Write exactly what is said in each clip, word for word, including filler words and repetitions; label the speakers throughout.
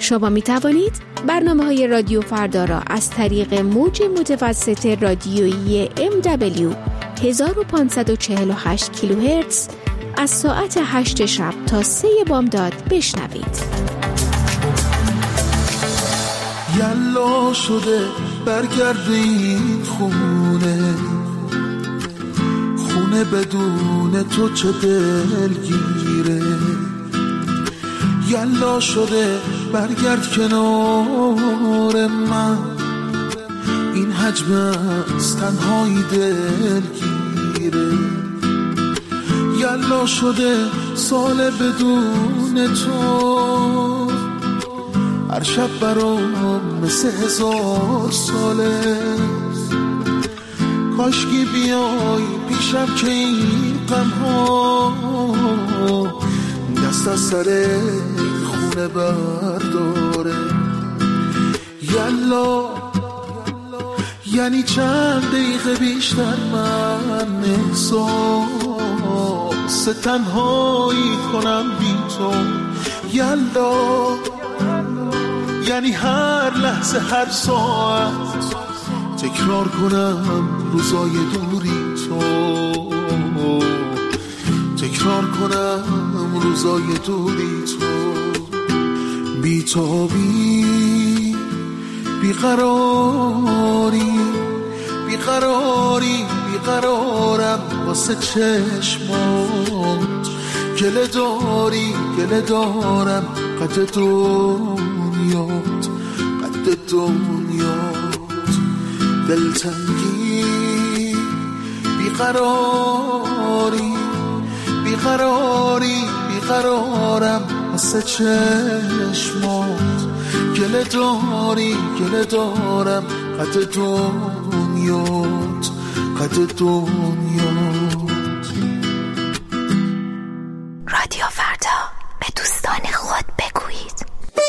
Speaker 1: شما می توانید برنامه های رادیو فردا را از طریق موج متوسط رادیویی ام دبلیو هزار و پانصد و چهل و هشت کیلوهرتز از ساعت هشت شب تا سه بامداد بشنوید.
Speaker 2: یلا شده برگرد این خونه، خونه بدون تو چه دلگیره. یلا شده برگرد کنار من، این حجم از تنهایی دلگیره. یلا شده سال بدون تو، هر شب برام مثل هزار ساله. کاشکی بیای پیشم که این غم ها دست از سر این خونه برداره. یلا یعنی چند دقیقه بیشتر من احساس تنهایی کنم بی تو. یلا یعنی هر لحظه هر ساعت تکرار کنم روزای دوری تو، تکرار کنم روزای دوری تو. بی تو بی بیقراری بیقراری بیقرارم واسه چشمات. گله داری گله دارم قد دنیات قد دنیات. دلتنگی بیقراری بیقراری بیقرارم واسه چشمات. گله داری گله دارم قد دنیات قد دنیات.
Speaker 3: رادیو فردا، به دوستان خود بگویید.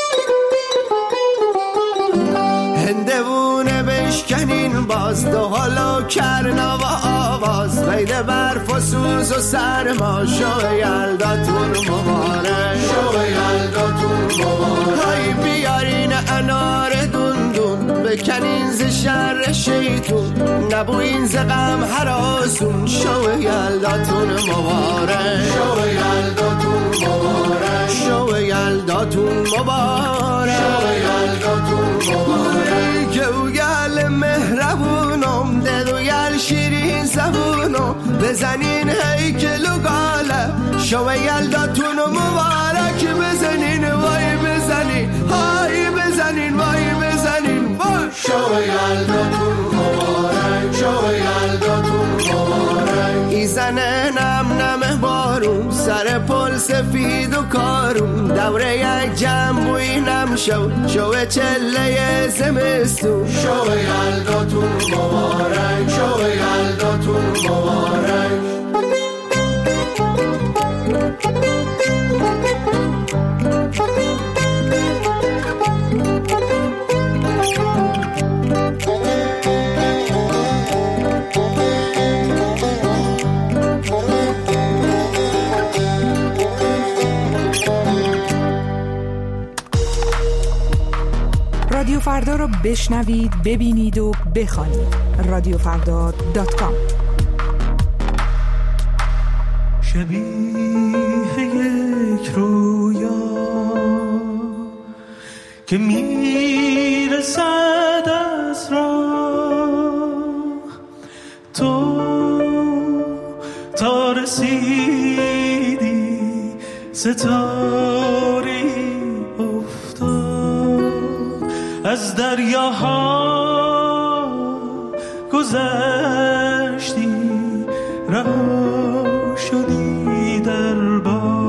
Speaker 4: هندوونه بشکنین باز، دو حالا کرنا و آواز. ویده برف و سوز و سرما، شو یلداتون مبارک، شو یلداتون مبارک. های بیارین انار دون دون، بکنین ز شر شیطون، نبوین ز غم هراسون. شو یلداتون مبارک، شو یلداتون مبارک، شو یلداتون مبارک، شو یلداتون مبارک. گوگل مهربونم، دلوگل شیرین زبونم، بزنین هیکل و گاله. شو یلداتون مبارک، بزنین وای بزنین، های بزنین وای بزنین وای. شو یلداتون مبارک، شو یلداتون مبارک. ایزنه نم نم بارون، سر پل سفید و کارون، دوره یک جنبوی نم شو، شو چله زمستون. شو یلداتون مبارک، شو یلداتون مبارک.
Speaker 5: رادیو فردا رو بشنوید، ببینید و بخوانید. رادیو فردا دات کام.
Speaker 6: شبیه یک رویا که میرسد از راه، تو تا رسیدی ستاره از دریاها گذشتی، رها شدی در باد.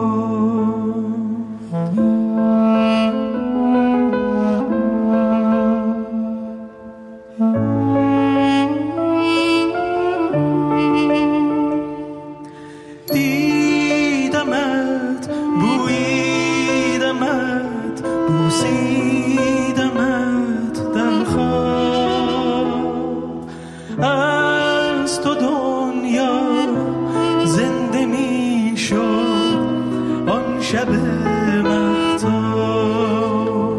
Speaker 6: دیدمت، بویدمت، بوسیدمت در خواب. از تو دنیا زنده می شد آن شب مهتاب.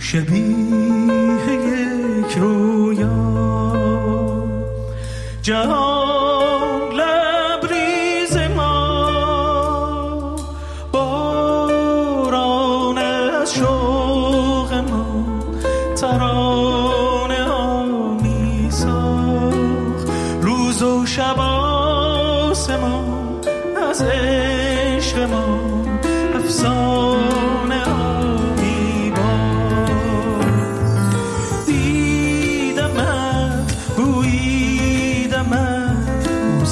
Speaker 6: شبیه یک رویا. جهان لبریز ما، باران از شوق ما، ترانه ها می ساخت. روز و شب آسمان از عشق ما افسانه ها می بارد. دیدمت، بوییدمت،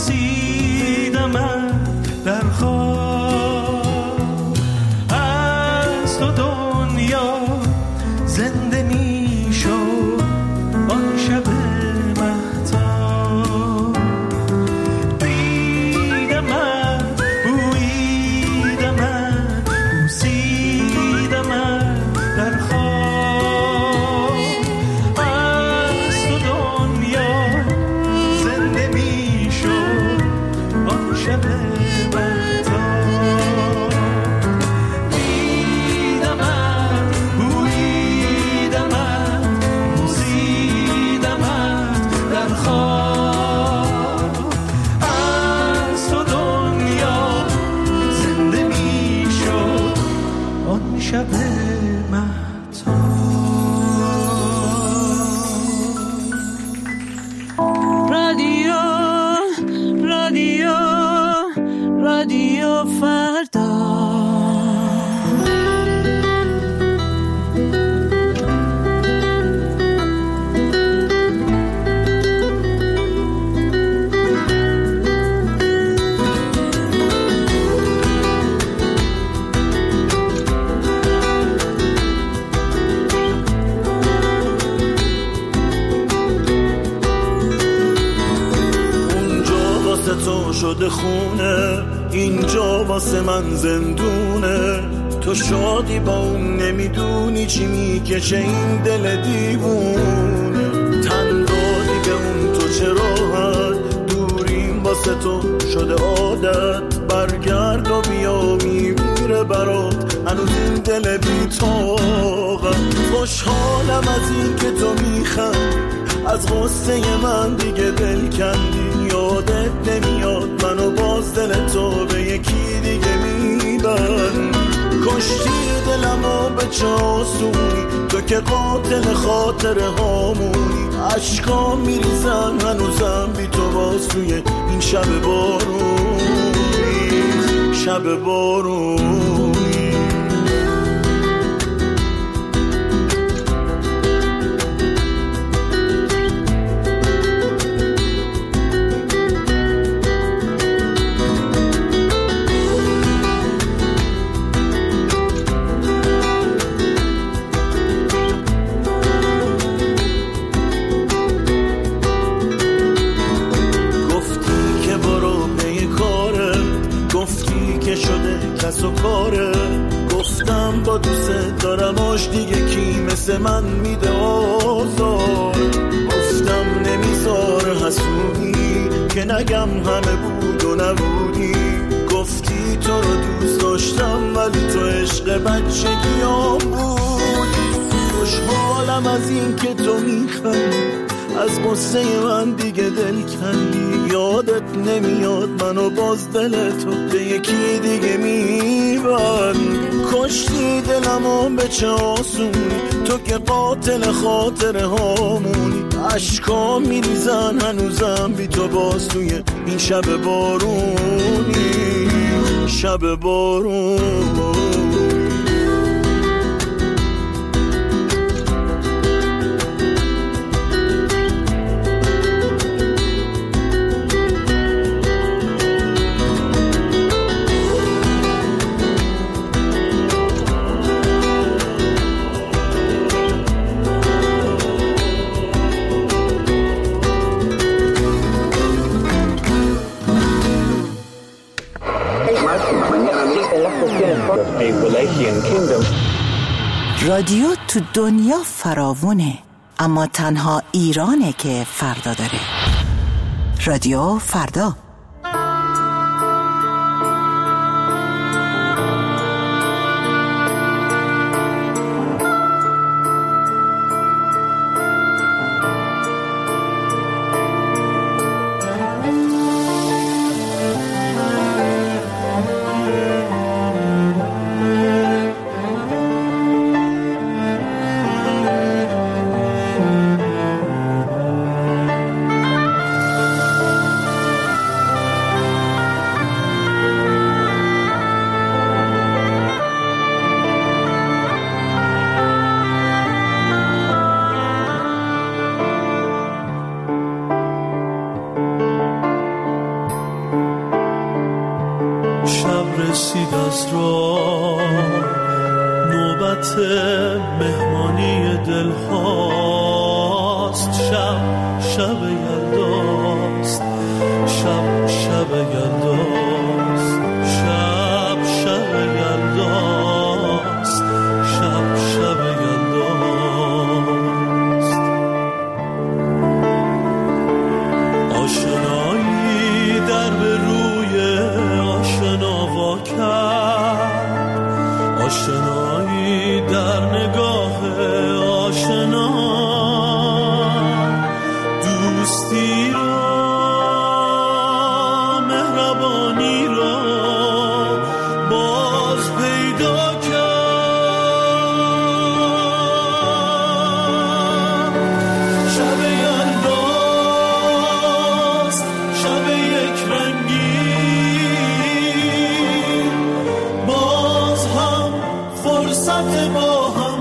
Speaker 6: بوسیدمت در خواب. از تو دنیا زنده می شد آن شب مهتاب. دیدمت، بوییدمت، بوسیدمت در خواب. از تو دنیا زنده می شد آن شب مهتاب. دیدمت، بوییدمت، بوسیدمت در خواب. از تو دنیا زنده می شد آن شب مهتاب. رادیو رادیو رادیو فردا.
Speaker 2: اونجا واسه تو شده خونه، اینجا واسه من زندونه. تو شادی با اون نمیدونی چی میکشه این دل دیوونه. تن دادی به اون تو چه راحت، دوریم واسه تو شده عادت. برگرد و بیا میمیره برات هنوز این دل بی‌طاقت. خوشحالم از این که تو میخندی، از غصه من دیگه دل کندی. یادت نمیاد منو باز دل تو به یکی دیگه میبند. کشتی دلمو به چه آسونی، تو که قاتل خاطره هامونی. عشقام میریزن هنوزم بی تو باز توی این شب بارونی، شب بارونی. شده کس و کاره. گفتم با دوست دارم آش دیگه کی مثل من میده آزار. گفتم نمیذاره حسودی که نگم همه بود و نبودی. گفتی تو رو دوست داشتم ولی تو عشق بچگیام بودی. خوشحالم از این که تو میخندی، از قصه من دیگه دل کندی. یادت نمیاد منو باز دل تو به یکی دیگه میبند. کشتی دلمو به چه آسونی، تو که قاتل خاطره هامونی. عشقام میریزن هنوزم بی تو باز توی این شب بارونی، شب بارونی.
Speaker 7: رادیو تو دنیا فراوونه، اما تنها ایرانه که فردا داره. رادیو فردا.
Speaker 2: نوبت مهمانی دل هاست. شب شب یلداست، شب شب یلداست، شب شب یلداست، شب شب یلداست. آشنایی در به روی آشنا وا کرد، آشنایی در نگاه آشنا، دوستی را مهربانی را باز پیدا کرد. شب یلداست، شب یک رنگی، باز هم فرصت با هم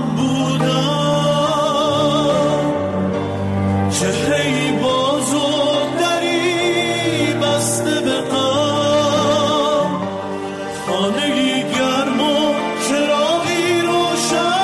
Speaker 2: بودن. چهره‌ای باز و دری بسته به غم، خانه‌ای گرم و چراغی روشن.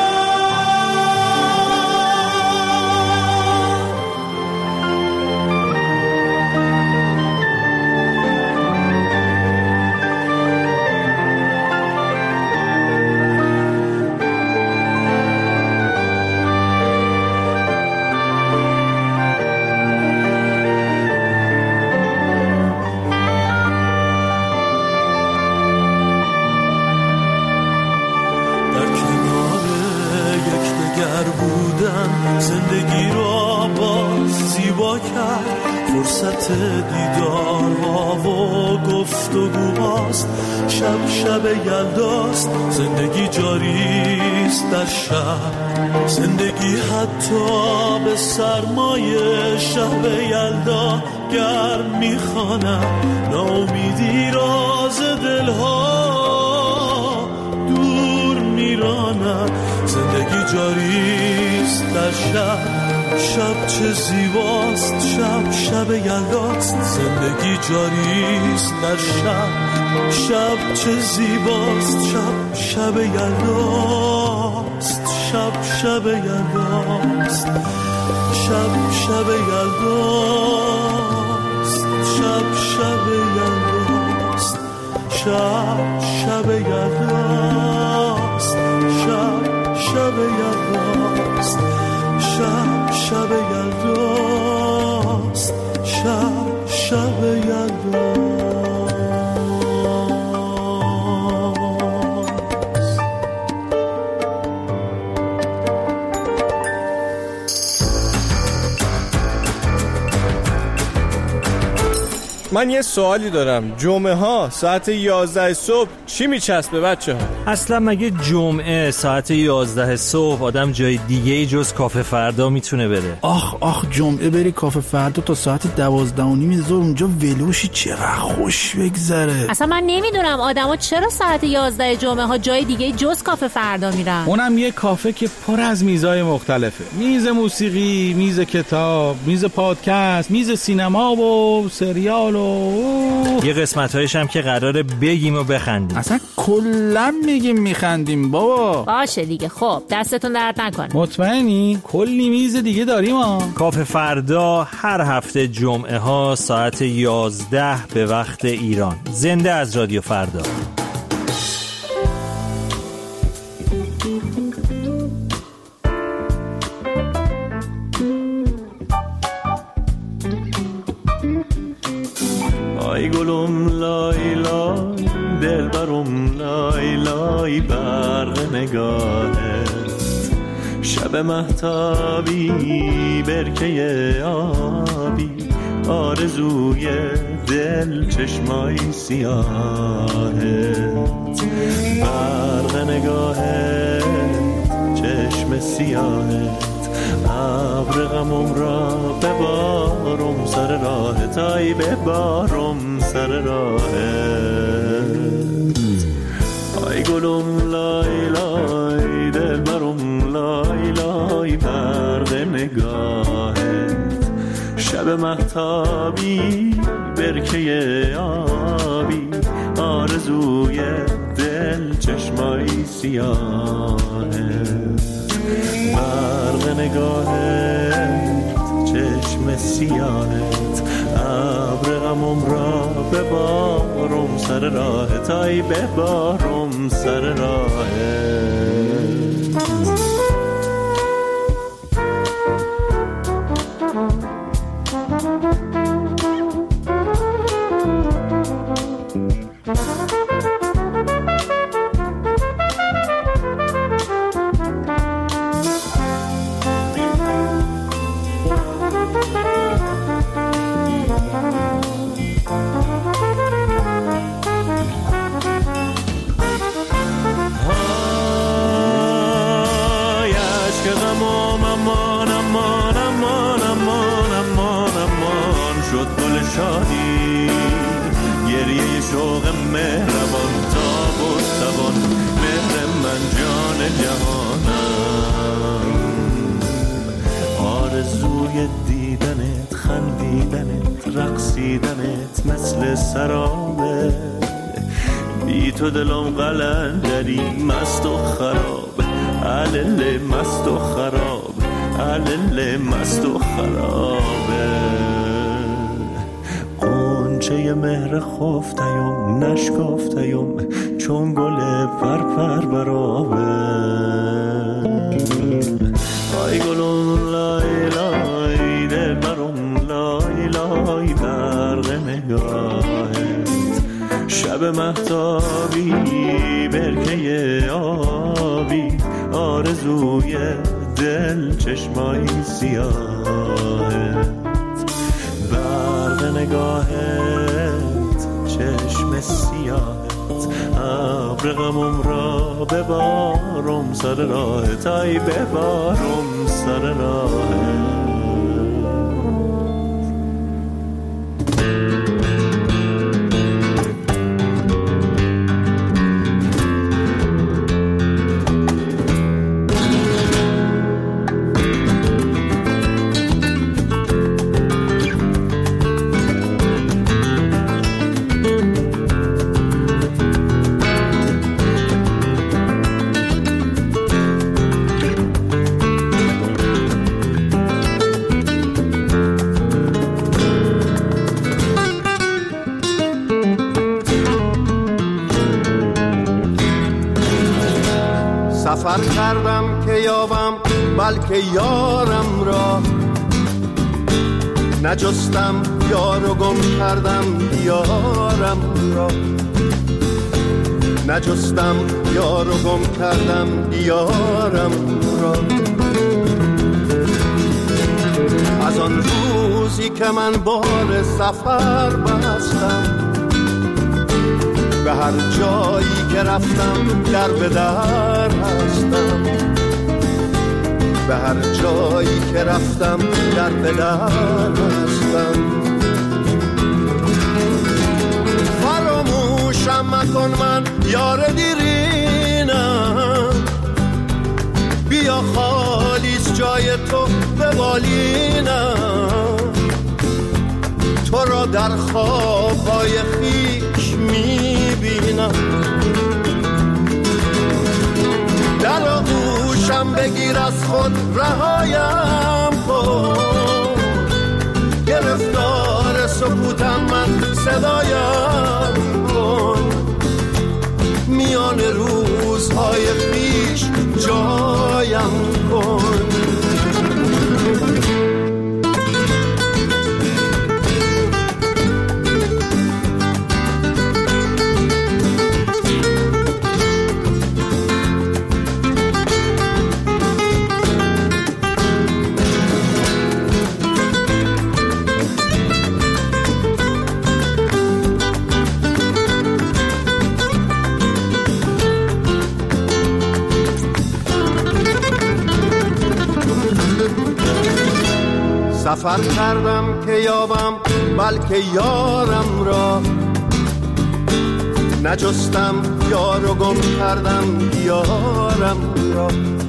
Speaker 2: در کنار یکدیگر بودن زندگی را باز زیبا کرد. فرصت دیدارها و گفتگوهاست. شب شب یلداست، زندگی جاریست در شب. زندگی حتی به سرمایه شب یلدا گرم میخواند. ناامیدی راز دلها دور میراند. زندگی جاریست در شب، شب چه زیباست، شب شب یلداست. زندگی جاریست در شب، شب چه زیباست، شب شب یلداست، شب شب یلداست، شب شب یلداست، شب شب یلداست، شب شب یلداست، شب شب یلداست، شب شب یلداست، شب شب یلداست.
Speaker 8: من یه سوالی دارم. جمعه ها ساعت یازده صبح چی میچسبه بچه ها؟
Speaker 9: اصلا مگه جمعه ساعت یازده صبح آدم جای دیگه جز کافه فردا میتونه بره؟
Speaker 10: آخ آخ جمعه بری کافه فردا تا ساعت دوازده و نیم ظهر اونجا ولوشی، چقدر خوش بگذره.
Speaker 11: اصلا من نمیدونم آدما چرا ساعت یازده جمعه ها جای دیگه جز کافه فردا میرن.
Speaker 10: اونم یه کافه که پر از میزای مختلفه. میز موسیقی، میز کتاب، میز پادکست، میز سینما و سریال و
Speaker 9: یه قسمت‌هایش هم که قراره بگیم و بخندیم.
Speaker 10: اصلا کلا میگیم میخندیم بابا.
Speaker 11: باشه دیگه، خب دستتون درد نکنه.
Speaker 10: مطمئنی؟ کلی میز دیگه داریم ها.
Speaker 9: کافه فردا هر هفته جمعه ها ساعت یازده به وقت ایران. زنده از رادیو فردا.
Speaker 2: آی گلم لای لای دلبرم لای لای برق نگاهت. شب مهتابی برکه آبی آرزوی دل چشمای سیاهت. برق نگاهت چشم سیاهت. ابر غمم را ببارم سر راهت. آی ببارم سر راهت. آی گلم لای لای دلبرم لای لای برق نگاهت. شب مهتابی برکه آبی آرزوی دل چشم چشمای سیاهت، برق نگاهت، چشم سیاهت، ابر غمم را ببارم سر راهت، ای ببارم سر راهت. گریه شوق مهربان تاب و توان، مهر من جان جهانم، آرزوی دیدنت، خندیدنت، رقصیدنت مثل سرابه، بی تو دلم قلندری مست و خراب، علل مست و خراب، علل مست و خرابه. چه مهر خفتیم نشکفتیم چون گل پرپر برابه، آی گلون لای لای دل برون لای لای برق نگاهت، شب مهتابی برکه آبی، آرزوی دل چشمای سیاهت، برق نگاهت، چشم سیاهت، ابر غمم را ببارم سر راهت، ای ببارم سر راهت.
Speaker 4: سفر کردم که یابم بلکه یارم را، نجستم یار و گم کردم یارم را، نجستم یار و گم کردم یارم را. از آن روزی که من بار سفر بستم، به هر جایی که رفتم در به در هستم، به هر جایی که رفتم در به در هستم. فراموشم مکن من یار دیرینم، بیا خالیست جای تو به بالینم، تو را در خوابهای خویش میبینم، در آغوشم بگیر از خود رهایم کن، گرفتار سکوتم من صدایم کن، میان روزهای خویش جایم کن. سفر کردم که یابم بلکه یارم را، نجستم یار و گم کردم یارم را،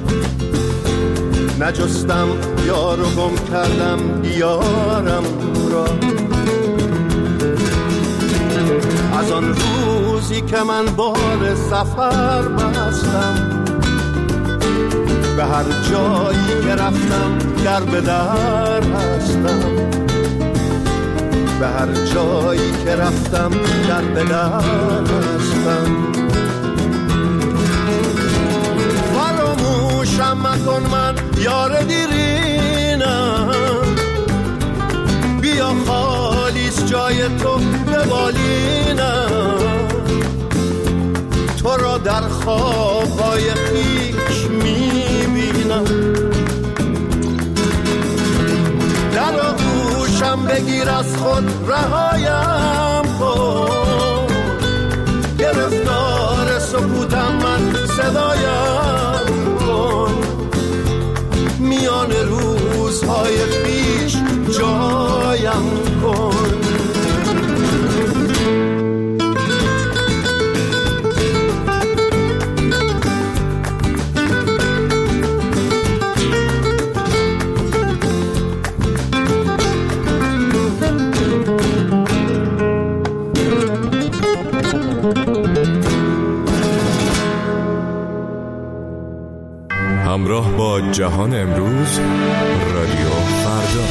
Speaker 4: نجستم یار و گم کردم یارم را. از آن روز روزی که من بار سفر بستم، به هر جایی که رفتم در به در هستم، به هر جایی که رفتم در به در هستم. فراموشم مکن من یار دیرینم، بیا خالیست جای تو به بالینم، تو را در خوابهای خویش میبینم. در آغوشم بگیر از خود رهایم کن، گرفتار سکوتم من صدایم کن، میان روزهای پیش جایم کن.
Speaker 12: همراه با جهان امروز، رادیو فردا.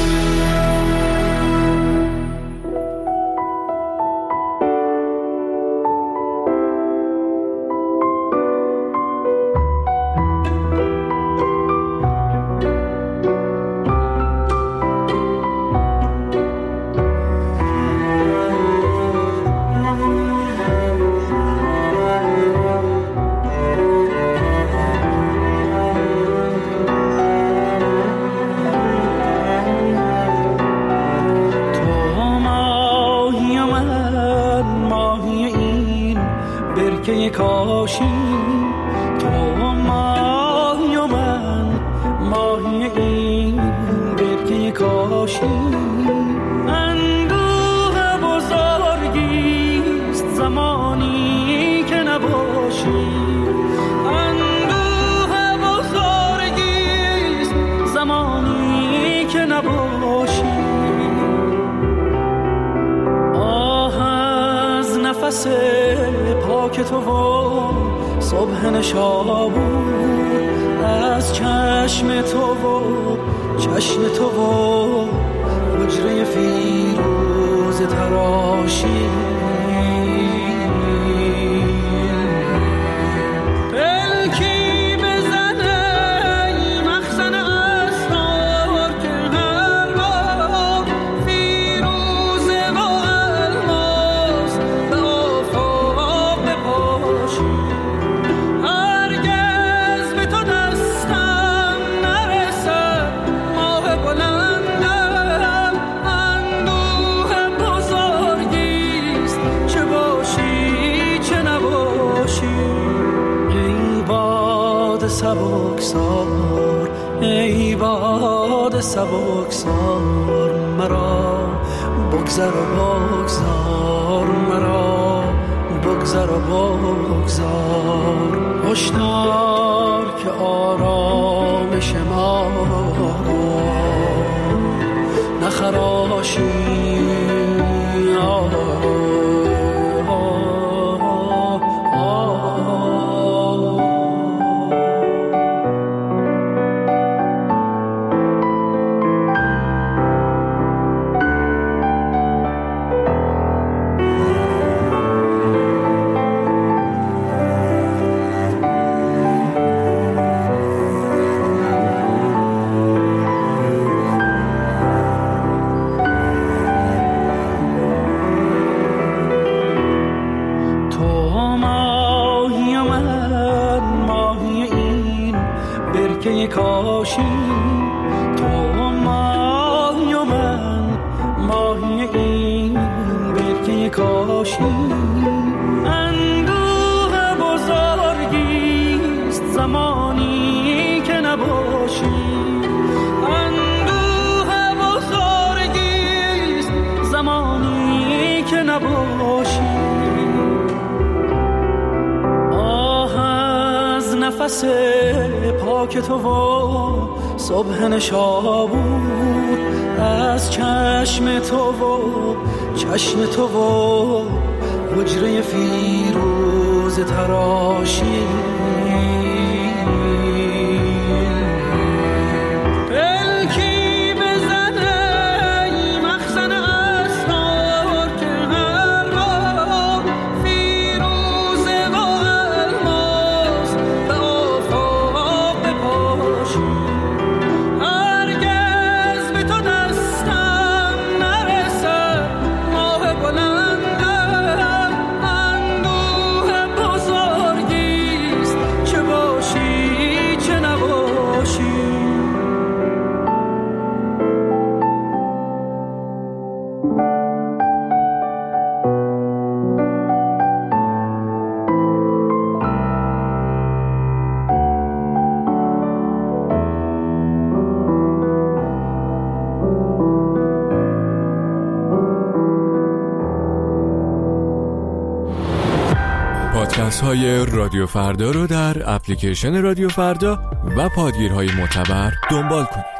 Speaker 6: پاک تو و صبح نشابور، از چشم تو و چشم تو و حجره فیروز تراشی، سبکسار ای باد سبکسار، مرا بگذر و بگذار، مرا بگذر و بگذار. هشدار که آرامش ما نخراشی، کاشی تو ماهی و من ماهی این برکه کاشی. اندوه بزرگیست زمانی که نباشی، اندوه بزرگیست زمانی که نباشی. آه از نفس پاک تو و صبح نشابور، از چشم تو و چشم تو و حجره فیروز تراشی
Speaker 12: پادکست های رادیو فردا رو در اپلیکیشن رادیو فردا و پادگیرهای معتبر دنبال کنید.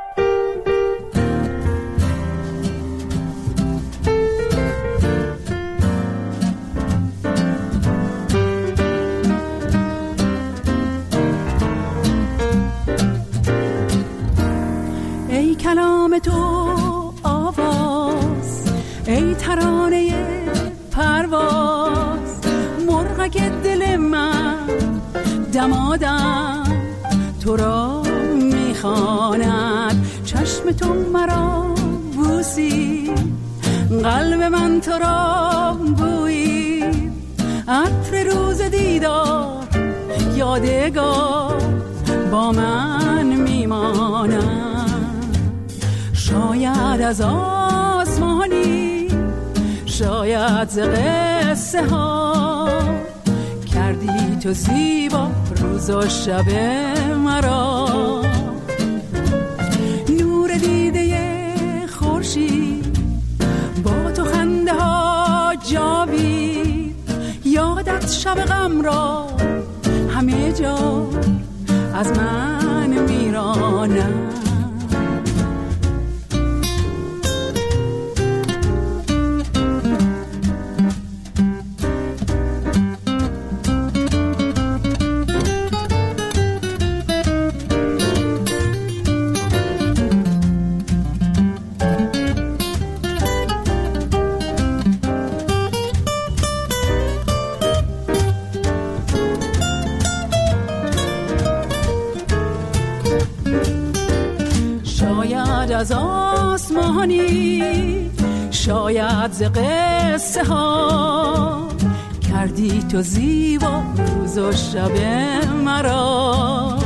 Speaker 13: ای کلام تو آواز، ای ترانه پرواز، مرغک دل من دمادم تو را میخواند. چشم تو مرا بوسی، قلب من تو را بویی، عطر روز دیدار یادگار با من میماند. شاید از آسمانی، شاید ز قصه ها، کردی تو زیبا روز و شب مرا. نور دیده خورشید با تو خنده ها جاوید، یادت شب غم را همه جا از من میرانم. از آسمانی، شاید ز قصه ها، کردی تو زیبا روز و شب مرا.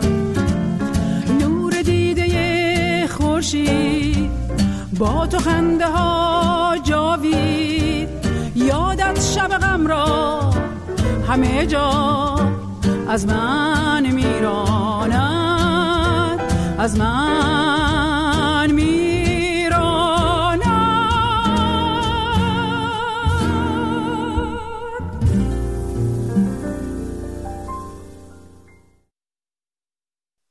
Speaker 13: نور دیده خورشید با تو خنده ها جاوید، یادت شب غم را همه جا از من میراند، از من